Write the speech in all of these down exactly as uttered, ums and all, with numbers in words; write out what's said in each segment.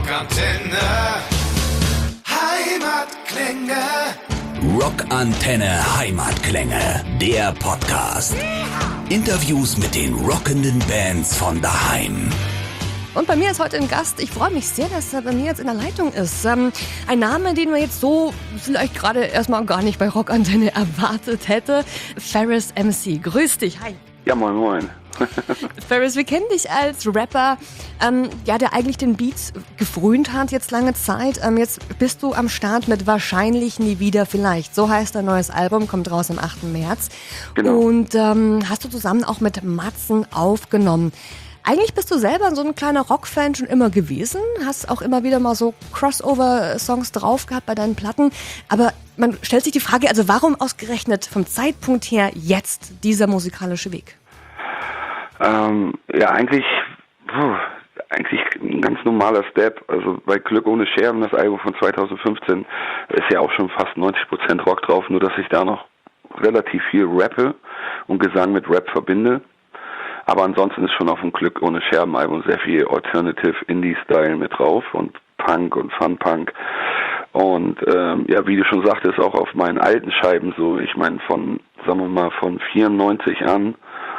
Rockantenne. Heimatklänge. Rockantenne Heimatklänge. Der Podcast. Interviews mit den rockenden Bands von daheim. Und bei mir ist heute ein Gast. Ich freue mich sehr, dass er bei mir jetzt in der Leitung ist. Ähm, ein Name, den man jetzt so vielleicht gerade erstmal gar nicht bei Rockantenne erwartet hätte. Ferris M C. Grüß dich. Hi. Ja, moin, moin. Ferris, wir kennen dich als Rapper, ähm, ja, der eigentlich den Beats gefrönt hat jetzt lange Zeit. Ähm, jetzt bist du am Start mit Wahrscheinlich nie wieder vielleicht. So heißt dein neues Album, kommt raus am achten März. Genau. Und ähm, hast du zusammen auch mit Matzen aufgenommen. Eigentlich bist du selber so ein kleiner Rockfan schon immer gewesen, hast auch immer wieder mal so Crossover-Songs drauf gehabt bei deinen Platten. Aber man stellt sich die Frage, also warum ausgerechnet vom Zeitpunkt her jetzt dieser musikalische Weg? Ähm, ja, eigentlich, puh, eigentlich ein ganz normaler Step. Also bei Glück ohne Scherben, das Album von zweitausendfünfzehn, ist ja auch schon fast neunzig Prozent Rock drauf, nur dass ich da noch relativ viel rappe und Gesang mit Rap verbinde. Aber ansonsten ist schon auf dem Glück ohne Scherben Album sehr viel Alternative Indie-Style mit drauf und Punk und Fun-Punk. Und ähm, ja, wie du schon sagtest, auch auf meinen alten Scheiben so, ich meine von, sagen wir mal, von vierundneunzig an,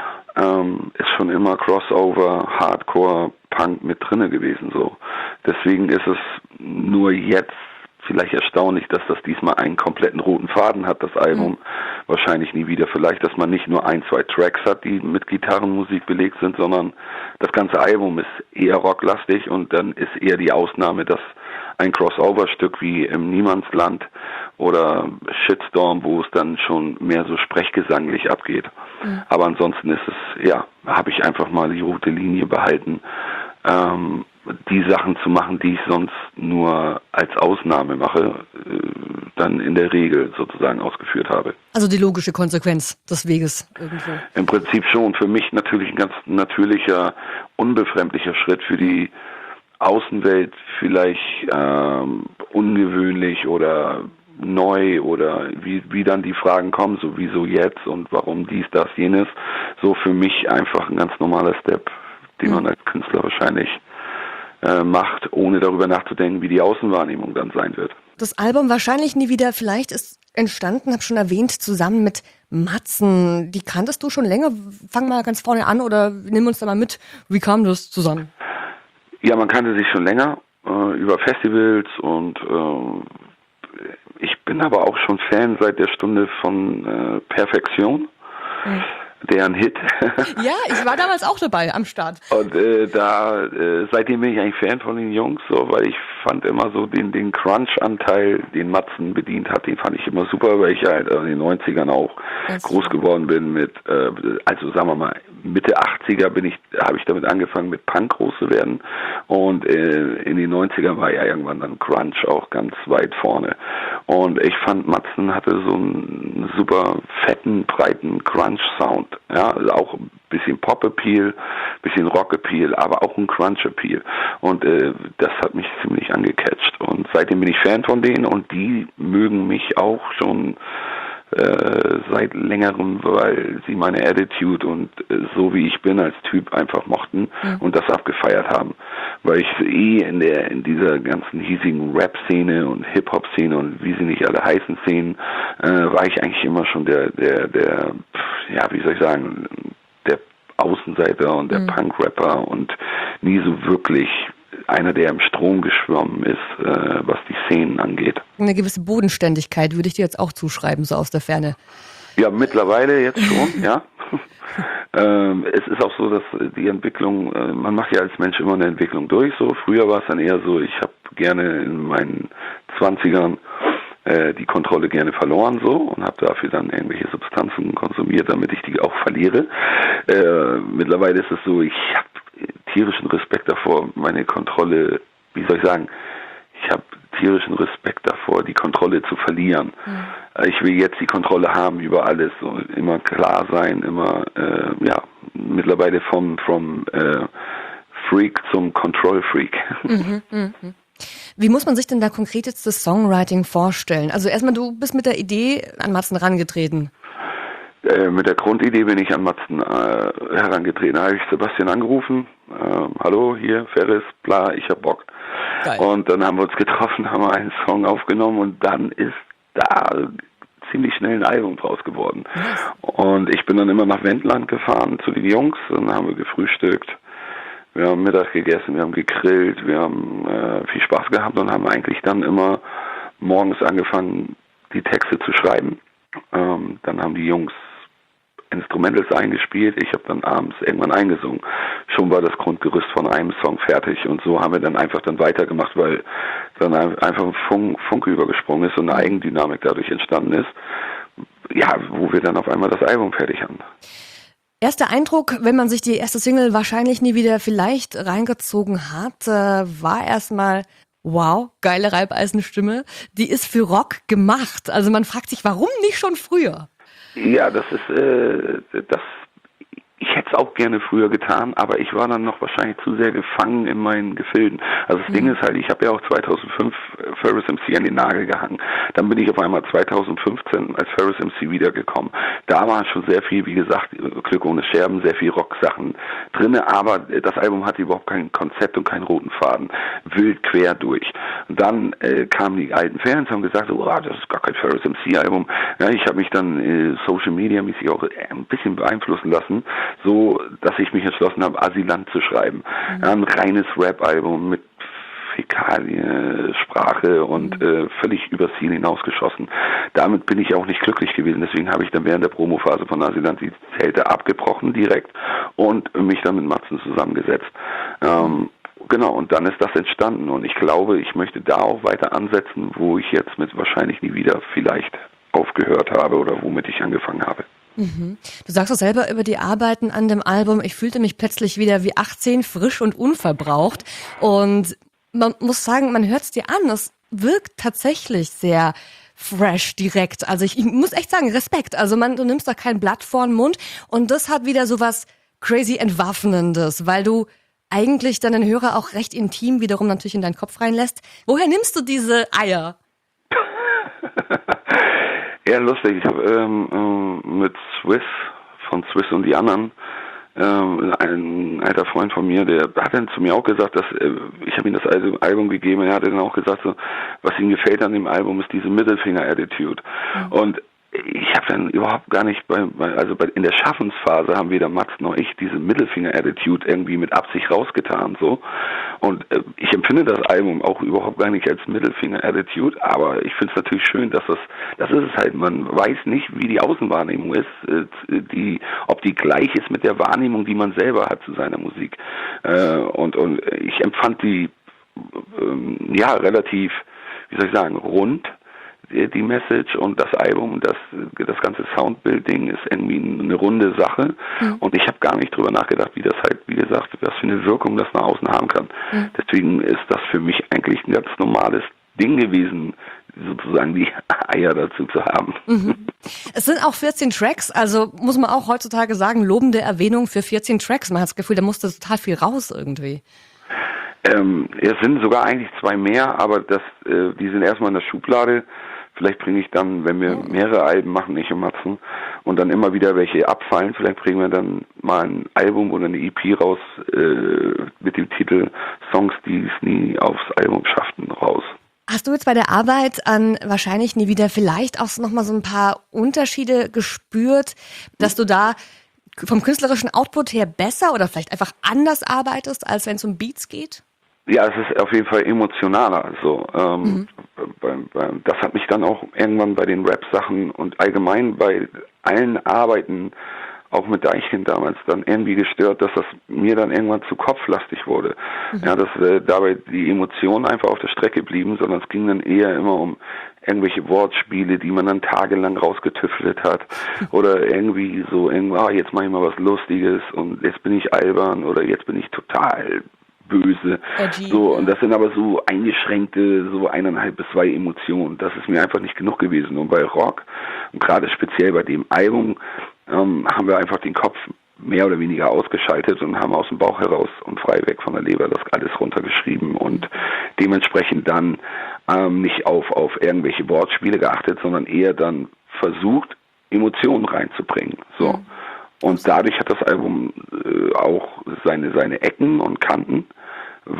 ähm, ist schon immer Crossover, Hardcore, Punk mit drinne gewesen so. Deswegen ist es nur jetzt vielleicht erstaunlich, dass das diesmal einen kompletten roten Faden hat, das Album. Mhm. Wahrscheinlich nie wieder. Vielleicht, dass man nicht nur ein, zwei Tracks hat, die mit Gitarrenmusik belegt sind, sondern das ganze Album ist eher rocklastig und dann ist eher die Ausnahme, dass ein Crossover-Stück wie im Niemandsland oder Shitstorm, wo es dann schon mehr so sprechgesanglich abgeht. Mhm. Aber ansonsten ist es, ja, habe ich einfach mal die rote Linie behalten, ähm, die Sachen zu machen, die ich sonst nur als Ausnahme mache, dann in der Regel sozusagen ausgeführt habe. Also die logische Konsequenz des Weges irgendwo. Im Prinzip schon. Für mich natürlich ein ganz natürlicher, unbefremdlicher Schritt, für die Außenwelt vielleicht ähm, ungewöhnlich oder neu oder wie, wie dann die Fragen kommen, so wieso jetzt und warum dies, das, jenes. So für mich einfach ein ganz normaler Step, den mhm. man als Künstler wahrscheinlich macht, ohne darüber nachzudenken, wie die Außenwahrnehmung dann sein wird. Das Album Wahrscheinlich nie wieder vielleicht ist entstanden, habe schon erwähnt, zusammen mit Matzen. Die kanntest du schon länger? Fang mal ganz vorne an oder nimm uns da mal mit. Wie kam das zusammen? Ja, man kannte sich schon länger äh, über Festivals und äh, ich bin aber auch schon Fan seit der Stunde von äh, Perfektion. Mhm. Deren Hit. Ja, ich war damals auch dabei am Start. Und äh, da äh, seitdem bin ich eigentlich Fan von den Jungs, so, weil ich fand immer so den den Crunch-Anteil, den Matzen bedient hat, den fand ich immer super, weil ich halt in den neunzigern auch das groß geworden bin mit, äh, also sagen wir mal Mitte achtziger bin ich, habe ich damit angefangen mit Punk groß zu werden und äh, in den neunzigern war ja irgendwann dann Crunch auch ganz weit vorne. Und ich fand Matzen hatte so einen super fetten, breiten Crunch-Sound. Ja, also auch ein bisschen Pop-Appeal, bisschen Rock-Appeal, aber auch ein Crunch-Appeal. Und äh, das hat mich ziemlich angecatcht. Und seitdem bin ich Fan von denen und die mögen mich auch schon äh, seit längerem, weil sie meine Attitude und äh, so wie ich bin als Typ einfach mochten mhm. und das abgefeiert haben. Weil ich eh in der in dieser ganzen hiesigen Rap-Szene und Hip-Hop-Szene und wie sie nicht alle heißen Szenen, äh, war ich eigentlich immer schon der, der, der, ja, wie soll ich sagen, der Außenseiter und der mhm. Punk-Rapper und nie so wirklich einer, der im Strom geschwommen ist, äh, was die Szenen angeht. Eine gewisse Bodenständigkeit würde ich dir jetzt auch zuschreiben, so aus der Ferne. Ja, mittlerweile jetzt schon, ja. ähm, es ist auch so, dass die Entwicklung, äh, man macht ja als Mensch immer eine Entwicklung durch, so. Früher war es dann eher so, ich habe gerne in meinen zwanzigern äh, die Kontrolle gerne verloren, so, und habe dafür dann irgendwelche Substanzen konsumiert, damit ich die auch verliere. Äh, mittlerweile ist es so, ich habe tierischen Respekt davor, meine Kontrolle, wie soll ich sagen, ich habe tierischen Respekt davor, die Kontrolle zu verlieren. Mhm. Ich will jetzt die Kontrolle haben über alles, so immer klar sein, immer, äh, ja, mittlerweile vom, vom äh, Freak zum Control-Freak. Mhm, mh. Wie muss man sich denn da konkret jetzt das Songwriting vorstellen? Also erstmal, du bist mit der Idee an Matzen herangetreten. Äh, mit der Grundidee bin ich an Matzen äh, herangetreten. Da habe ich Sebastian angerufen. Äh, Hallo, hier, Ferris, bla, ich hab Bock. Geil. Und dann haben wir uns getroffen, haben einen Song aufgenommen und dann ist da ziemlich schnell ein Album draus geworden. Nice. Und ich bin dann immer nach Wendland gefahren zu den Jungs und dann haben wir gefrühstückt. Wir haben Mittag gegessen, wir haben gegrillt, wir haben äh, viel Spaß gehabt und haben eigentlich dann immer morgens angefangen, die Texte zu schreiben. Ähm, dann haben die Jungs Instrumentals eingespielt, ich habe dann abends irgendwann eingesungen. Schon war das Grundgerüst von einem Song fertig und so haben wir dann einfach dann weitergemacht, weil dann einfach ein Funk, Funke übergesprungen ist und eine Eigendynamik dadurch entstanden ist, ja, wo wir dann auf einmal das Album fertig haben. Erster Eindruck, wenn man sich die erste Single wahrscheinlich nie wieder vielleicht reingezogen hat, äh, war erstmal, wow, geile Reibeisenstimme, die ist für Rock gemacht. Also man fragt sich, warum nicht schon früher? Ja, das ist, äh, das, ich hätte es auch gerne früher getan, aber ich war dann noch wahrscheinlich zu sehr gefangen in meinen Gefilden. Also das mhm. Ding ist halt, ich habe ja auch zweitausendfünf Ferris M C an den Nagel gehangen. Dann bin ich auf einmal zweitausendfünfzehn als Ferris M C wiedergekommen. Da war schon sehr viel, wie gesagt, Glück ohne Scherben, sehr viel Rock-Sachen drinne, aber das Album hatte überhaupt kein Konzept und keinen roten Faden. Wild quer durch. Und dann äh, kamen die alten Fans und haben gesagt, oh, das ist gar kein Ferris M C-Album. Ja, ich habe mich dann äh, Social-Media-mäßig auch äh, ein bisschen beeinflussen lassen, so, dass ich mich entschlossen habe, Asylant zu schreiben. Mhm. Ja, ein reines Rap-Album mit Fäkalien, Sprache und äh, völlig übers Ziel hinausgeschossen. Damit bin ich auch nicht glücklich gewesen. Deswegen habe ich dann während der Promophase von Asylant die Zelte abgebrochen direkt und mich dann mit Matzen zusammengesetzt. Ähm, genau, und dann ist das entstanden. Und ich glaube, ich möchte da auch weiter ansetzen, wo ich jetzt mit wahrscheinlich nie wieder vielleicht aufgehört habe oder womit ich angefangen habe. Mhm. Du sagst doch selber über die Arbeiten an dem Album, ich fühlte mich plötzlich wieder wie achtzehn, frisch und unverbraucht. Und man muss sagen, man hört es dir an, es wirkt tatsächlich sehr fresh direkt. Also ich, ich muss echt sagen, Respekt. Also man, du nimmst da kein Blatt vor den Mund und das hat wieder so was crazy Entwaffnendes, weil du eigentlich deinen Hörer auch recht intim wiederum natürlich in deinen Kopf reinlässt. Woher nimmst du diese Eier? Ja, lustig. Ich habe ähm, mit Swiss, von Swiss und die anderen, ähm, ein alter Freund von mir, der hat dann zu mir auch gesagt, dass äh, ich habe ihm das Album gegeben, er hat dann auch gesagt, so, was ihm gefällt an dem Album ist diese Mittelfinger-Attitude. Mhm. Und ich habe dann überhaupt gar nicht, bei, bei, also bei, in der Schaffensphase haben weder Max noch ich diese Mittelfinger-Attitude irgendwie mit Absicht rausgetan, so. Und äh, ich empfinde das Album auch überhaupt gar nicht als Mittelfinger-Attitude, aber ich finde es natürlich schön, dass das, das ist es halt, man weiß nicht, wie die Außenwahrnehmung ist, äh, die, ob die gleich ist mit der Wahrnehmung, die man selber hat zu seiner Musik. Äh, und, und ich empfand die, äh, ja, relativ, wie soll ich sagen, rund, die Message und das Album, das das ganze Soundbuilding ist irgendwie eine runde Sache mhm. und ich habe gar nicht drüber nachgedacht, wie das halt, wie gesagt, was für eine Wirkung das nach außen haben kann. Mhm. Deswegen ist das für mich eigentlich ein ganz normales Ding gewesen, sozusagen die Eier dazu zu haben. Mhm. Es sind auch vierzehn Tracks, also muss man auch heutzutage sagen, lobende Erwähnung für vierzehn Tracks. Man hat das Gefühl, da musste total viel raus irgendwie. Ähm, es sind sogar eigentlich zwei mehr, aber das, äh, die sind erstmal in der Schublade. Vielleicht bringe ich dann, wenn wir mehrere Alben machen, ich und Matzen, und dann immer wieder welche abfallen, vielleicht bringen wir dann mal ein Album oder eine E P raus äh, mit dem Titel Songs, die es nie aufs Album schafften, raus. Hast du jetzt bei der Arbeit an wahrscheinlich nie wieder vielleicht auch nochmal so ein paar Unterschiede gespürt, dass du da vom künstlerischen Output her besser oder vielleicht einfach anders arbeitest, als wenn es um Beats geht? Ja, es ist auf jeden Fall emotionaler. Also, ähm, mhm. bei, bei, das hat mich dann auch irgendwann bei den Rap-Sachen und allgemein bei allen Arbeiten, auch mit Deichkind damals, dann irgendwie gestört, dass das mir dann irgendwann zu kopflastig wurde. Mhm. Ja, dass äh, dabei die Emotionen einfach auf der Strecke blieben, sondern es ging dann eher immer um irgendwelche Wortspiele, die man dann tagelang rausgetüffelt hat oder irgendwie so, ah, jetzt mache ich mal was Lustiges und jetzt bin ich albern oder jetzt bin ich total böse. Edgy, so, und das sind aber so eingeschränkte, so eineinhalb bis zwei Emotionen. Das ist mir einfach nicht genug gewesen. Und bei Rock, und gerade speziell bei dem Album, ähm, haben wir einfach den Kopf mehr oder weniger ausgeschaltet und haben aus dem Bauch heraus und frei weg von der Leber das alles runtergeschrieben und dementsprechend dann ähm, nicht auf, auf irgendwelche Wortspiele geachtet, sondern eher dann versucht, Emotionen reinzubringen. So. Mhm. Und dadurch hat das Album äh, auch seine, seine Ecken und Kanten,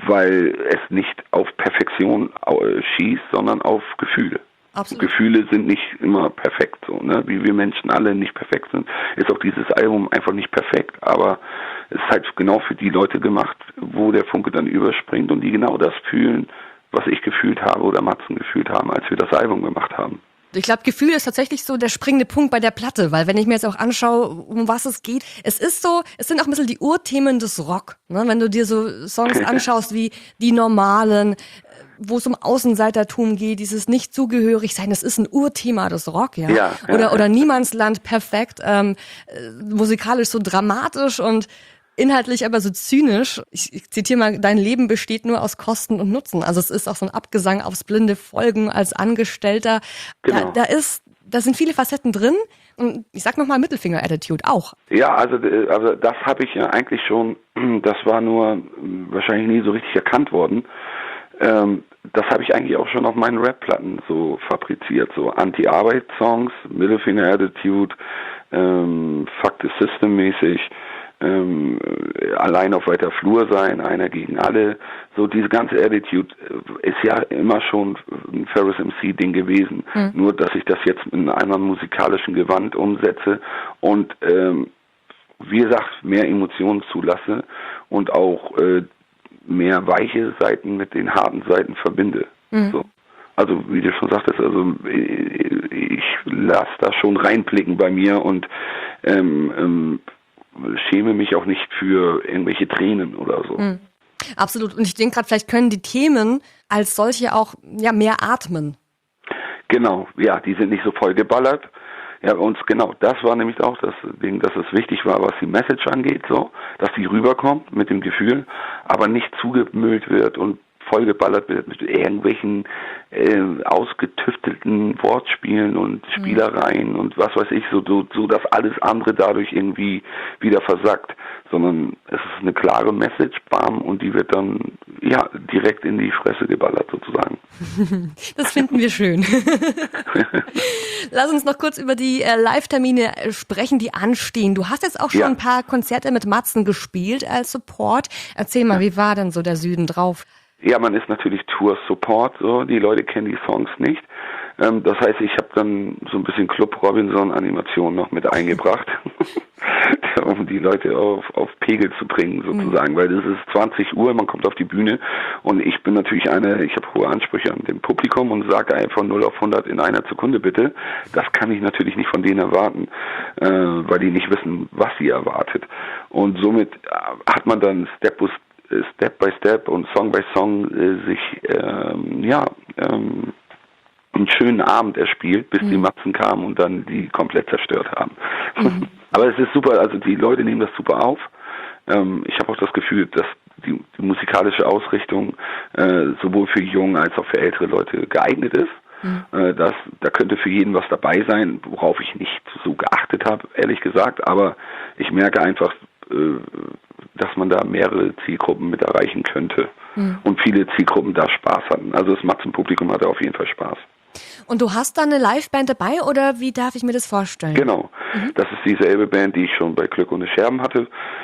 weil es nicht auf Perfektion schießt, sondern auf Gefühle. Absolut. Gefühle sind nicht immer perfekt, so, ne? Wie wir Menschen alle nicht perfekt sind, ist auch dieses Album einfach nicht perfekt, aber es ist halt genau für die Leute gemacht, wo der Funke dann überspringt und die genau das fühlen, was ich gefühlt habe oder Matzen gefühlt haben, als wir das Album gemacht haben. Ich glaube, Gefühl ist tatsächlich so der springende Punkt bei der Platte, weil wenn ich mir jetzt auch anschaue, um was es geht, es ist so, es sind auch ein bisschen die Urthemen des Rock, ne? Wenn du dir so Songs anschaust wie Die Normalen, wo es um Außenseitertum geht, dieses Nicht-Zugehörig-Sein, das ist ein Urthema des Rock, ja. ja oder, ja. oder Niemandsland, perfekt, ähm, musikalisch so dramatisch und inhaltlich aber so zynisch. Ich, ich zitiere mal, dein Leben besteht nur aus Kosten und Nutzen. Also es ist auch so ein Abgesang aufs blinde Folgen als Angestellter. Genau. Da, da ist, da sind viele Facetten drin. Und ich sag nochmal Mittelfinger-Attitude auch. Ja, also, also das habe ich ja eigentlich schon, das war nur wahrscheinlich nie so richtig erkannt worden. Ähm, das habe ich eigentlich auch schon auf meinen Rap-Platten so fabriziert. So Anti-Arbeit-Songs, Mittelfinger-Attitude, ähm, Fuck the System-mäßig. Ähm, allein auf weiter Flur sein, einer gegen alle, so diese ganze Attitude ist ja immer schon ein Ferris M C-Ding gewesen, mhm. nur dass ich das jetzt in einem musikalischen Gewand umsetze und ähm, wie gesagt, mehr Emotionen zulasse und auch äh, mehr weiche Seiten mit den harten Seiten verbinde. Mhm. So. Also wie du schon sagtest, also ich lasse da schon reinblicken bei mir und ähm, ähm, schäme mich auch nicht für irgendwelche Tränen oder so. Mhm. Absolut. Und ich denke gerade, vielleicht können die Themen als solche auch ja mehr atmen. Genau, ja, die sind nicht so voll geballert. Ja, uns genau, das war nämlich auch das Ding, dass es wichtig war, was die Message angeht, so, dass die rüberkommt mit dem Gefühl, aber nicht zugemüllt wird und vollgeballert wird mit irgendwelchen äh, ausgetüftelten Wortspielen und Spielereien mhm. und was weiß ich, so, so, so, dass alles andere dadurch irgendwie wieder versackt, sondern es ist eine klare Message, bam, und die wird dann, ja, direkt in die Fresse geballert sozusagen. Das finden wir schön. Lass uns noch kurz über die äh, Live-Termine sprechen, die anstehen. Du hast jetzt auch schon ja. ein paar Konzerte mit Matzen gespielt als Support. Erzähl mal, wie war denn so der Süden drauf? Ja, man ist natürlich Tour-Support, so, die Leute kennen die Songs nicht. Ähm, das heißt, ich habe dann so ein bisschen Club Robinson-Animation noch mit eingebracht, um die Leute auf, auf Pegel zu bringen sozusagen, mhm. weil das ist zwanzig Uhr, man kommt auf die Bühne und ich bin natürlich eine, ich habe hohe Ansprüche an dem Publikum und sage einfach null auf hundert in einer Sekunde bitte. Das kann ich natürlich nicht von denen erwarten, äh, weil die nicht wissen, was sie erwartet. Und somit hat man dann Step Step by Step und Song by Song äh, sich ähm, ja ähm, einen schönen Abend erspielt, bis mhm. die Matzen kamen und dann die komplett zerstört haben. Mhm. Aber es ist super, also die Leute nehmen das super auf. Ähm, ich habe auch das Gefühl, dass die, die musikalische Ausrichtung äh, sowohl für junge als auch für ältere Leute geeignet ist. Mhm. Äh, das, da könnte für jeden was dabei sein, worauf ich nicht so geachtet habe, ehrlich gesagt. Aber ich merke einfach, äh, dass man da mehrere Zielgruppen mit erreichen könnte mhm. und viele Zielgruppen da Spaß hatten. Also das Matzen-Publikum hatte auf jeden Fall Spaß. Und du hast da eine Liveband dabei oder wie darf ich mir das vorstellen? Genau, mhm. das ist dieselbe Band, die ich schon bei Glück ohne Scherben hatte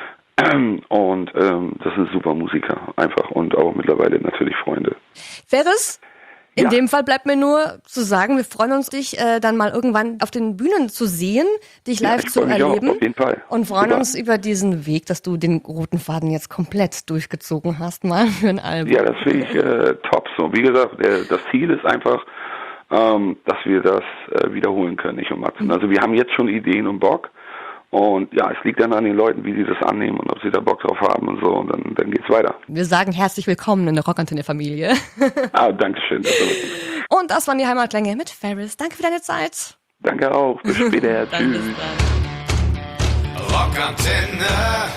und ähm, das sind super Musiker einfach und auch mittlerweile natürlich Freunde. Ferris? In ja. dem Fall bleibt mir nur zu sagen, wir freuen uns, dich äh, dann mal irgendwann auf den Bühnen zu sehen, dich live ja, zu erleben. Auch, auf jeden Fall. Und freuen Super. uns über diesen Weg, dass du den roten Faden jetzt komplett durchgezogen hast, mal für ein Album. Ja, das finde ich äh, top. So, wie gesagt, der, das Ziel ist einfach, ähm, dass wir das äh, wiederholen können, ich und Matzen. Mhm. Also wir haben jetzt schon Ideen und Bock. Und ja, es liegt dann an den Leuten, wie sie das annehmen und ob sie da Bock drauf haben und so. Und dann, dann geht's weiter. Wir sagen herzlich willkommen in der Rockantenne-Familie. Ah, danke schön. Das und das waren die Heimatklänge mit Ferris. Danke für deine Zeit. Danke auch. Bis später. Tschüss. Rockantenne.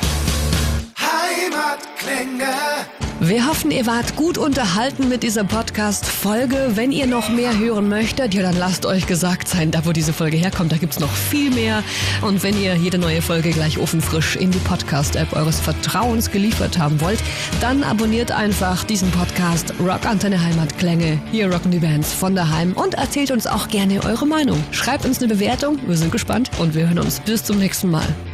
Heimatklänge. Wir hoffen, ihr wart gut unterhalten mit dieser Podcast-Folge. Wenn ihr noch mehr hören möchtet, ja, dann lasst euch gesagt sein, da wo diese Folge herkommt, da gibt's noch viel mehr. Und wenn ihr jede neue Folge gleich ofenfrisch in die Podcast-App eures Vertrauens geliefert haben wollt, dann abonniert einfach diesen Podcast Rockantenne Heimatklänge. Hier rocken die Bands von daheim und erzählt uns auch gerne eure Meinung. Schreibt uns eine Bewertung, wir sind gespannt und wir hören uns bis zum nächsten Mal.